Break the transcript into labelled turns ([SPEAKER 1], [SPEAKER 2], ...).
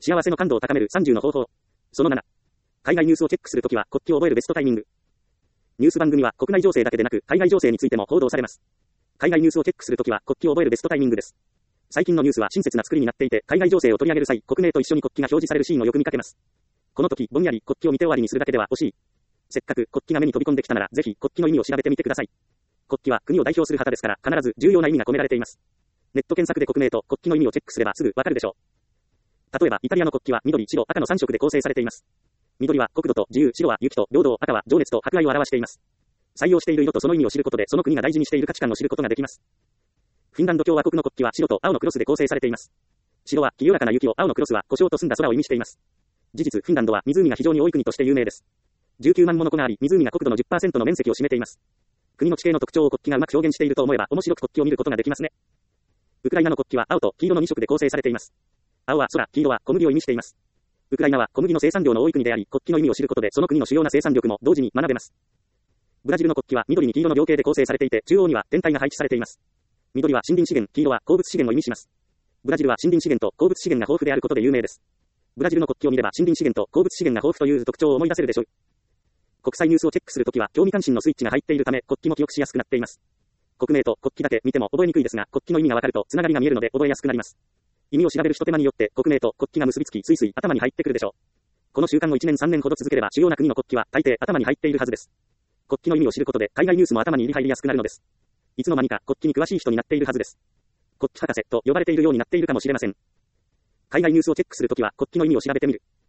[SPEAKER 1] 幸せの感度を高める30の方法。その7。海外ニュースをチェックするときは国旗を覚えるベストタイミング。ニュース番組は国内情勢だけでなく海外情勢についても報道されます。海外ニュースをチェックするときは国旗を覚えるベストタイミングです。最近のニュースは親切な作りになっていて、海外情勢を取り上げる際、国名と一緒に国旗が表示されるシーンをよく見かけます。この時、ぼんやり国旗を見て終わりにするだけでは惜しい。せっかく国旗が目に飛び込んできたなら、ぜひ国旗の意味を調べてみてください。国旗は国を代表する旗ですから、必ず重要な意味が込められています。ネット検索で国名と国旗の意味をチェックすればすぐわかるでしょう。例えば、イタリアの国旗は緑、白、赤の3色で構成されています。緑は国土と自由、白は雪と平等、赤は情熱と博愛を表しています。採用している色とその意味を知ることで、その国が大事にしている価値観を知ることができます。フィンランド共和国の国旗は白と青のクロスで構成されています。白は清らかな雪を、青のクロスは故障と澄んだ空を意味しています。事実、フィンランドは湖が非常に多い国として有名です。19万もの湖があり、湖が国土の 10% の面積を占めています。国の地形の特徴を国旗がうまく表現していると思えば、面白く国旗を見ることができますね。ウクライナの国旗は青と黄色の2色で構成されています。青は空、黄色は小麦を意味しています。ウクライナは小麦の生産量の多い国であり、国旗の意味を知ることで、その国の主要な生産力も同時に学べます。ブラジルの国旗は緑に黄色の量形で構成されていて、中央には天体が配置されています。緑は森林資源、黄色は鉱物資源を意味します。ブラジルは森林資源と鉱物資源が豊富であることで有名です。ブラジルの国旗を見れば森林資源と鉱物資源が豊富という特徴を思い出せるでしょう。国際ニュースをチェックするときは興味関心のスイッチが入っているため、国旗も記憶しやすくなっています。国名と国旗だけ見ても覚えにくいですが、国旗の意味がわかるとつながりが見えるので覚えやすくなります。意味を調べる一手間によって国名と国旗が結びつき、スイスイ頭に入ってくるでしょう。この習慣を1年3年ほど続ければ主要な国の国旗は大抵頭に入っているはずです。国旗の意味を知ることで海外ニュースも頭に入りやすくなるのです。いつの間にか国旗に詳しい人になっているはずです。国旗博士と呼ばれているようになっているかもしれません。海外ニュースをチェックするときは国旗の意味を調べてみる。